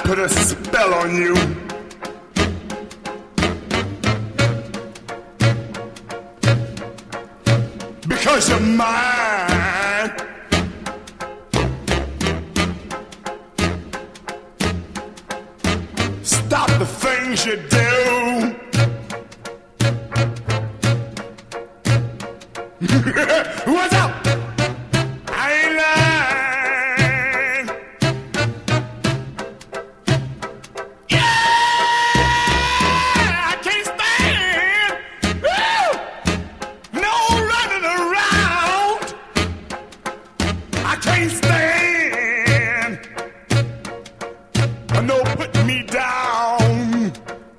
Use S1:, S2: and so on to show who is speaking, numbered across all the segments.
S1: put a spell on you. Because you're mine. Stop the things you do. What's up? I ain't lying. Yeah, I can't stand. Woo! No running around. I can't stand. No putting me down.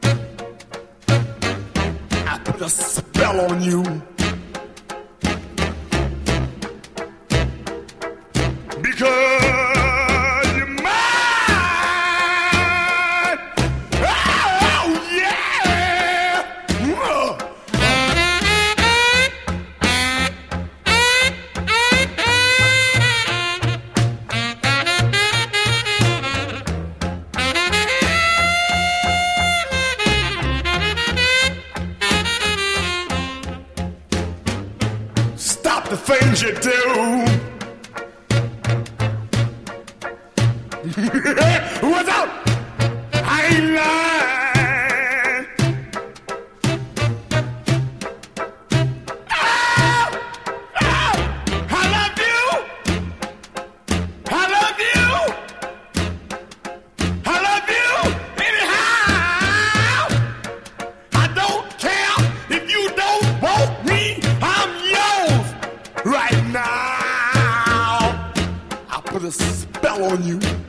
S1: I put a spell on you. Because you're mine. Oh, yeah. Stop the things you do. What's up? I ain't lying. Oh, oh, I love you. I love you. I love you anyhow. I don't care if you don't want me. I'm yours right now. I put a spell on you.